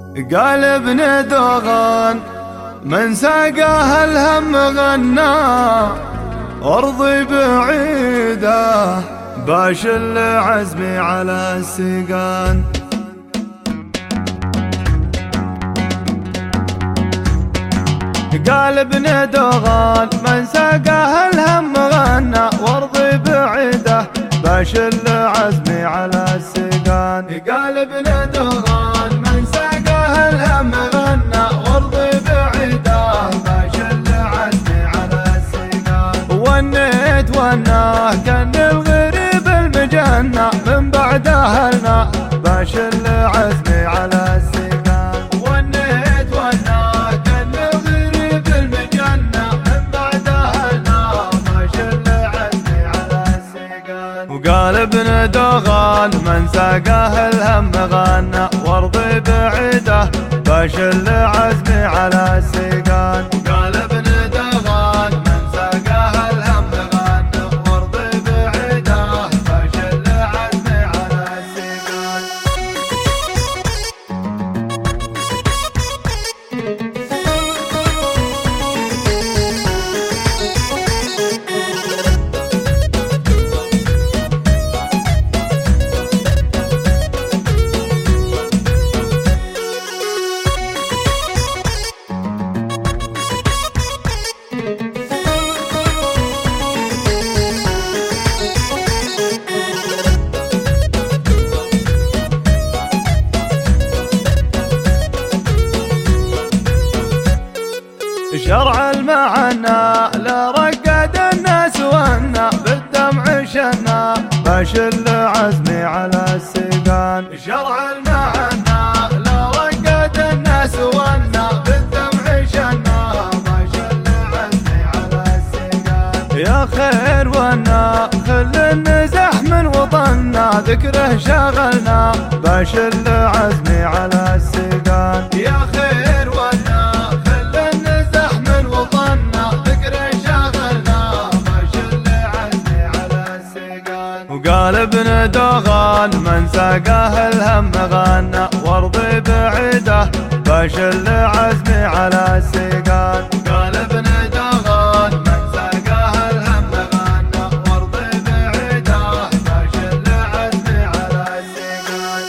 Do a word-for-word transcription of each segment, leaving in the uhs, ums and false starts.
قال ابن دوغان من ساقاه الهم غنى أرضي بعيدة باش العزم على السيقان. قال ابن دوغان من ساقاه الهم غنى وارضي بعيدة باش العزم على السيقان. قال ابن دوغان من ساقاه الهم غنى وارضي بعيدة باش العزم على السيقان. ونيت وناه كان الغريب المجنى من بعد اهلنا باش العزم على السيقان. وقال ابن دوغان من ساقاه الهم غنى وارضي بعيده باش العزم على السيقان. وقال ابن دوغان من ساقاه الهم غنى وارضي بعيده باش العزم على السيقان. شرع المعنى لرقد الناس ونا بالدمع شنا باش العزم على السيقان. شرع المعنى لرقد الناس ونا بالدمع شنا باش العزم على السيقان. يا خير ونا خل النزح من وطننا ذكره شغلنا باش العزم على السيقان. يا خير ونا وقال ابن دوغان من ساقاه الهم غنى وارضي بعيده باش العزم على السيقان. وقال ابن دوغان من ساقاه الهم غنى وارضي بعيده باش العزم على السيقان.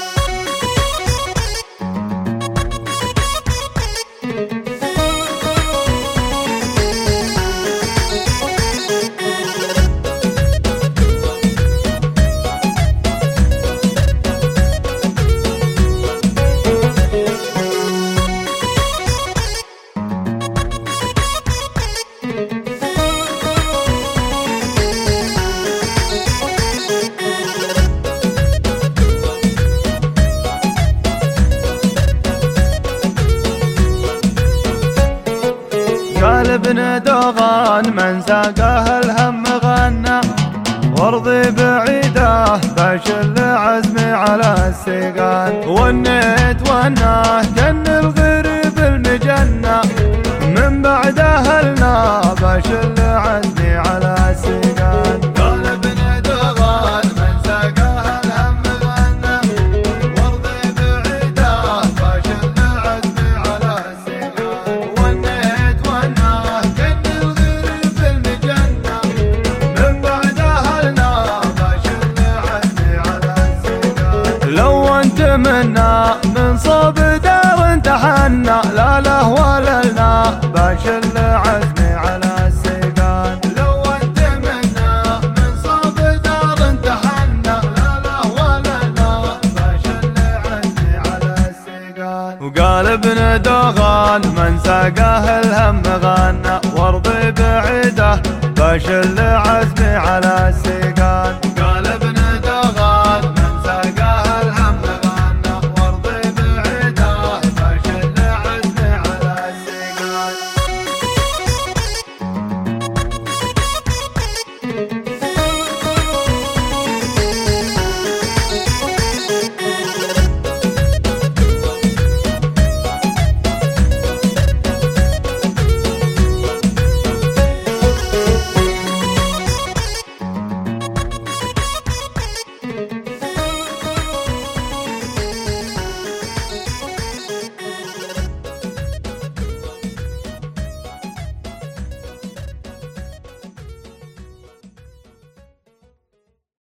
قال ابن دوغان من ساقاه الهم غنى وارضي بعيده باش العزم على السيقان. ونيت وناه كان الغريب المجنى من بعد اهلنا باش العزم على السيقان. قال ابن دوغان من ساقاه الهم غنى وارضي بعيده باش العزم على السيقان. ونيت وناه كان الغريب المجنى من بعد اهلنا باش العزم على السيقان. لو انت منا من صوب دار تحنى لا له ولا لنا باش العزم على السيقان. لو انت منا من صوب دار تحنى لا له ولا لنا باش العزم على السيقان. وقال ابن دوغان من ساقاه الهم غنى وارضي بعيده باش العزم على السيقان.